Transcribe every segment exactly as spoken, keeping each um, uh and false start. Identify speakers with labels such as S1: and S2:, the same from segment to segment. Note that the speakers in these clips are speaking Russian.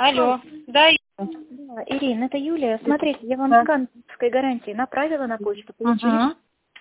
S1: Алло. Да,
S2: Да, Ирина, это Юлия. Смотрите, я вам
S1: да.
S2: скан банковской гарантии направила на почту. Получили?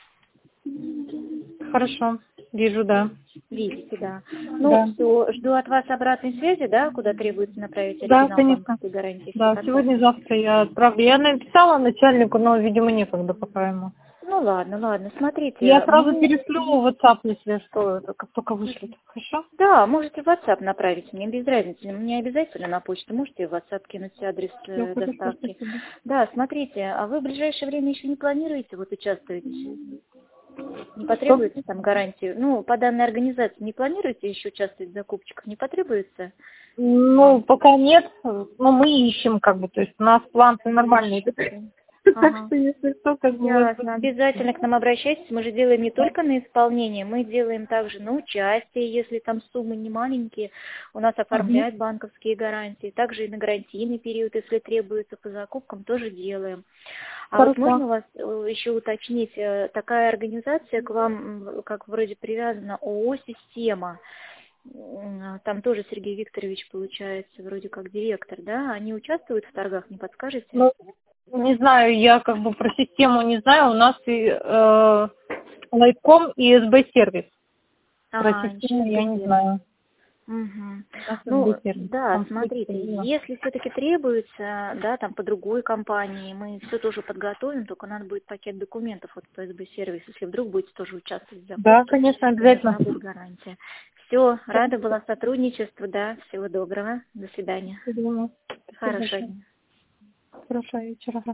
S1: Угу. Хорошо. Вижу, да.
S2: Видите, да. Ну,
S1: Да.
S2: все, жду от вас обратной связи, да, куда требуется направить
S1: Да,
S2: оригинал
S1: конечно.
S2: банковской гарантии.
S1: Да,
S2: Всё,
S1: сегодня-завтра я отправлю. Я написала начальнику, но, видимо, некогда пока ему.
S2: Ну ладно, ладно, смотрите.
S1: Я сразу
S2: мы-
S1: перешлю в WhatsApp, если что, это как только вышлют. Хорошо?
S2: Да, можете в WhatsApp направить, мне без разницы. Мне обязательно на почту, можете в WhatsApp кинуть адрес
S1: Всё,
S2: э,
S1: хорошо,
S2: доставки.
S1: спасибо.
S2: Да, смотрите, а вы в ближайшее время еще не планируете вот участвовать? Не потребуется там гарантию? Ну, по данной организации не планируете еще участвовать в закупочках? Не потребуется?
S1: Ну, пока нет, но мы ищем, как бы, то есть у нас план нормальный. Так
S2: Ага.
S1: что, если что, как бы...
S2: Ясно. Обязательно к нам обращайтесь. Мы же делаем не только на исполнение, мы делаем также на участие, если там суммы не маленькие. У нас оформляют банковские гарантии. Также и на гарантийный период, если требуется по закупкам, тоже делаем. А вот
S1: Хорошо.
S2: можно вас э, еще уточнить, э, такая организация к вам, м, как вроде привязана, ООО «Система». М, Там тоже Сергей Викторович, получается, вроде как директор, да? Они участвуют в торгах, не подскажете?
S1: Ну, не знаю, я как бы про систему не знаю. У нас и э, Лайтком и СБ-сервис. Про
S2: Ага,
S1: систему
S2: еще
S1: я не
S2: СБ-сервис.
S1: знаю.
S2: Угу.
S1: У нас
S2: Ну,
S1: СБ-сервис.
S2: да,
S1: Там
S2: смотрите,
S1: специально.
S2: если все-таки требуется, да, там по другой компании, мы все тоже подготовим, только надо будет пакет документов вот по СБ-сервису, если вдруг будете тоже участвовать в закупке.
S1: Да, конечно, обязательно.
S2: Должна быть гарантия. Все, рада была сотрудничеству, да, всего доброго, до свидания.
S1: Спасибо.
S2: Хорошего
S1: Спасибо.
S2: дня.
S1: Хорошего вечера.